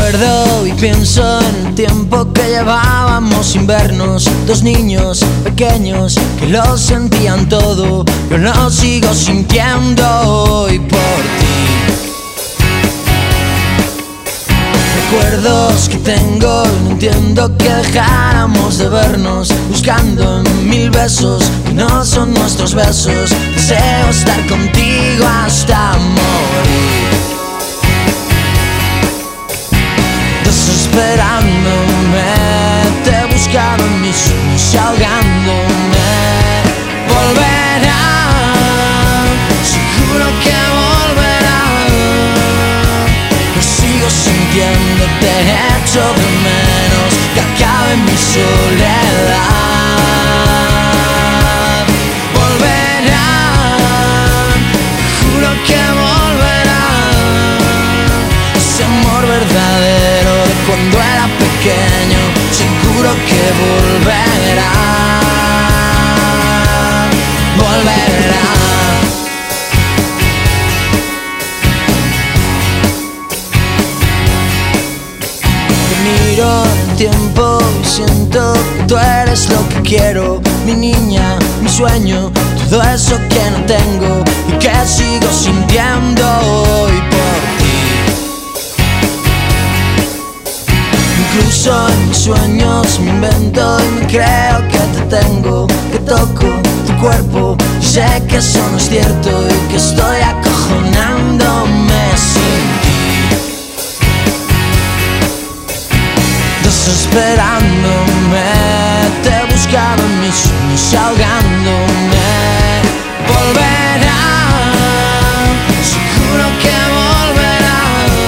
Recuerdo y pienso en el tiempo que llevábamos sin vernos, dos niños pequeños que lo sentían todo. Yo lo sigo sintiendo hoy por ti. Recuerdos que tengo y no entiendo que dejáramos de vernos, buscando en mil besos que no son nuestros besos. Deseo estar contigo hasta morir, desesperándome, te buscaba en mis sueños y ahogándome. Volverá, seguro que volverá. Lo sigo sintiendo, te echo de menos, que acabe mi soledad. Volverá, juro que volverá. Ese amor verdadero de cuando era pequeño, seguro que volverá. Volverá. Miro el tiempo y siento que tú eres lo que quiero, mi niña, mi sueño, todo eso que no tengo y que sigo sintiendo hoy por ti. Incluso en mis sueños me invento y me creo que te tengo, que toco tu cuerpo y sé que eso no es cierto y que estoy acojonándome sin ti. Desesperándome, te buscaba en mis sueños y ahogándome. Volverá, seguro que volverá.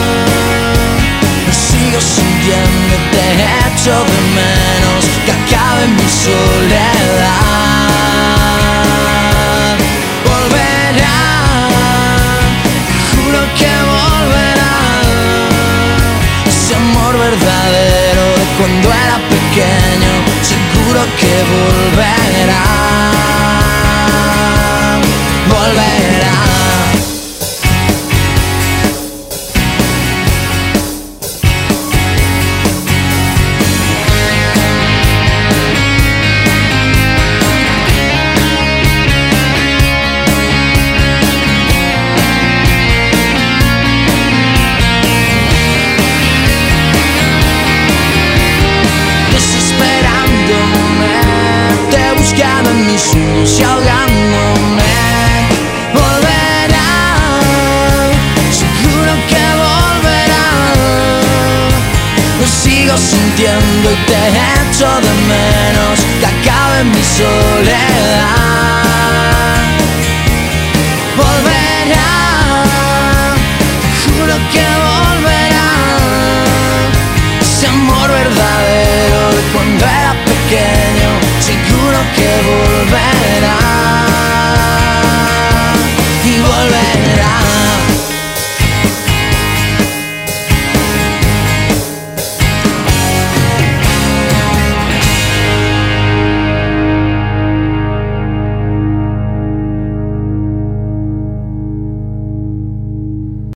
Lo sigo sintiendo, te echo de menos, que acabe mi soledad. Volverá, juro que volverá. Ese amor verdadero de cuando era pequeño, seguro que volverá. Volverá. Buscando en mis sueños y ahogándome. Volverá, seguro que volverá. Lo sigo sintiendo y te echo de menos, que acabe mi soledad. Volverá, juro que volverá. Ese amor verdadero